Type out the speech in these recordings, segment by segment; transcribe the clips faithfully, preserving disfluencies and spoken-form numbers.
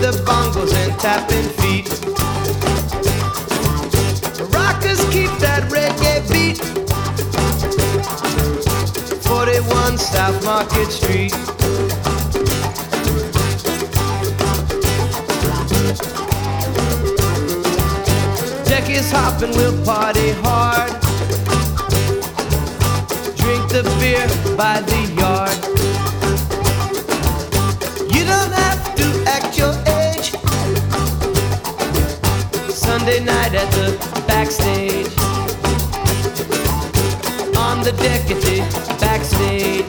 the bongos and tapping feet. Rockers keep that reggae beat. forty-one South Market Street. Deck is hopping, we'll party hard. Drink the beer by the yard. You don't have to act your age. Sunday night at the backstage. On the deck at the backstage.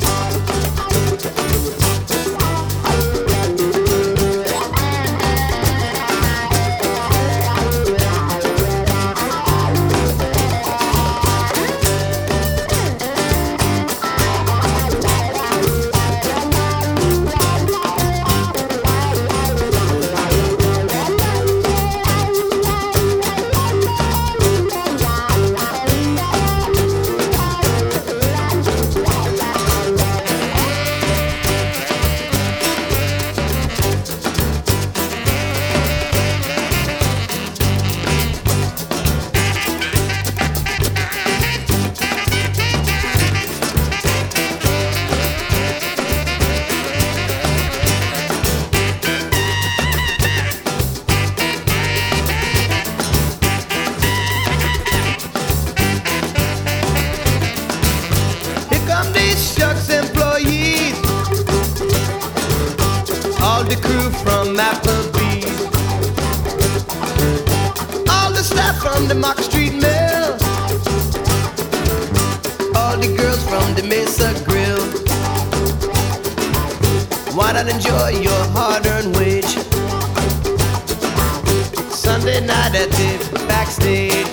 The crew from Applebee's, all the staff from the Market Street Mill, all the girls from the Mesa Grill. Why not enjoy your hard-earned wage? Sunday night at the backstage.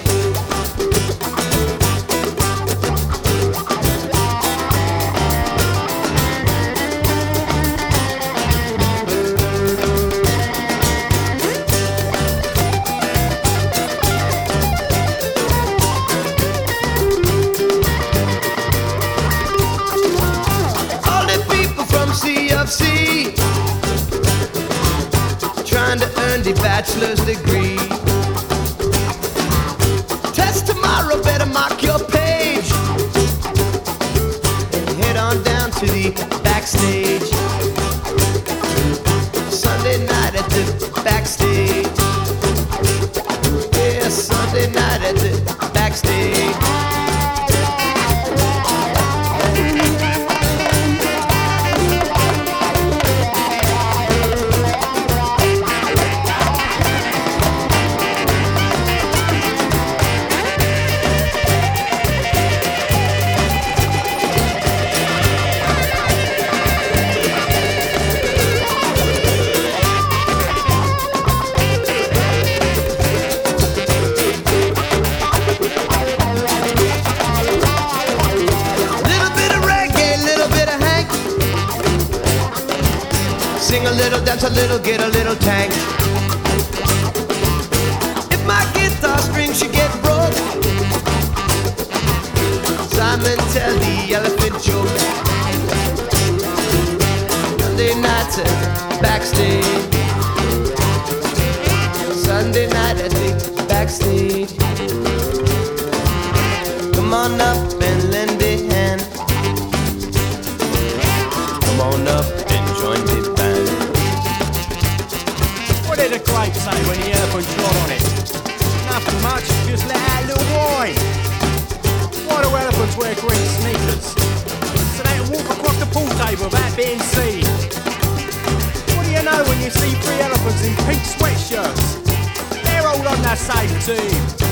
C F C, trying to earn the bachelor's degree. Test tomorrow, better mark your page and head on down to the backstage. Sunday night at the backstage. Yeah, Sunday night at the backstage. Sing a little, dance a little, get a little tank. If my guitar string should get broke, Simon tell the elephant joke. Sunday nights at backstage. Sunday night at the backstage. Come on up and lend a hand. Come on up and join the band. What did the grape say when the elephant trod on it? Nothing much, just let out a little wine. Why do elephants wear green sneakers? So they can walk across the pool table without being seen. What do you know when you see three elephants in pink sweatshirts? They're all on the same team.